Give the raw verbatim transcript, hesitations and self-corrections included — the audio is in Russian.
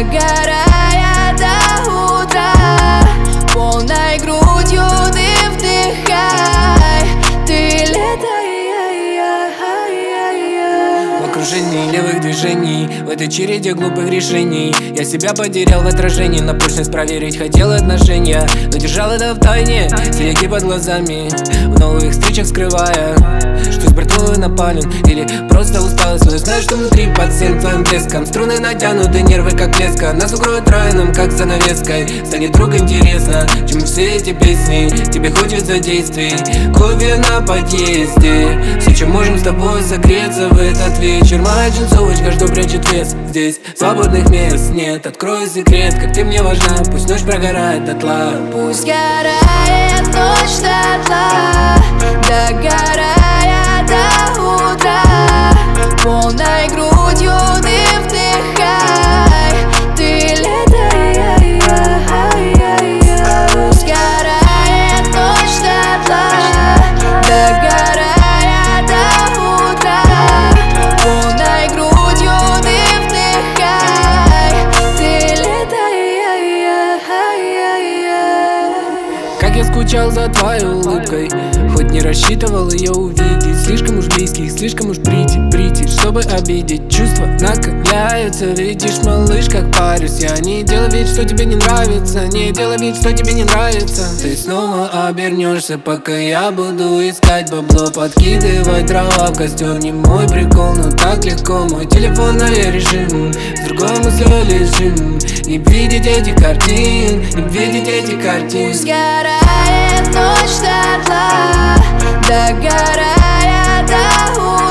догорая до утра. Полной грудью ты вдыхай, ты летай. В окружении левых движений, в этой череде глупых решений я себя потерял в отражении. На прочность проверить хотел отношения, но держал это в тайне, синяки под глазами, в новых встречах скрывая, что с братвой напален или просто усталость. Но я знаю, что внутри под всем твоим блеском струны натянуты, нервы как леска. Нас укроют районом, как занавеской. Станет вдруг интересно, чему все эти песни. Тебе хочется действий, кофе на подъезде. Все, чем можем с тобой согреться в этот вечер. Моя джинсовочка, что прячет вес. Здесь свободных мест нет. Открою секрет, как ты мне важна. Пусть ночь прогорает дотла. Пусть горает ночь дотла, догорая до утра. Полной грудью ты вдыхай, ты летай. Пусть горает ночь дотла, догорая до утра. Полной грудью ты вдыхай, ты летай. Как я скучал за твоей улыбкой, хоть не рассчитывал ее увидеть. Слишком уж близкий, слишком уж прийти, прийти, чтобы обидеть. Чувства накаляются, видишь, малыш, как парюсь. Я не делаю вид, что тебе не нравится, не делай вид, что тебе не нравится. Ты снова обернешься, пока я буду искать бабло, подкидывать дрова в костер. Не мой прикол, но так легко. Мой телефон на режим, с другой мыслью лежим. Не видеть этих картин, не видеть этих картин. Пусть горает ночь дотла, догорая до утра.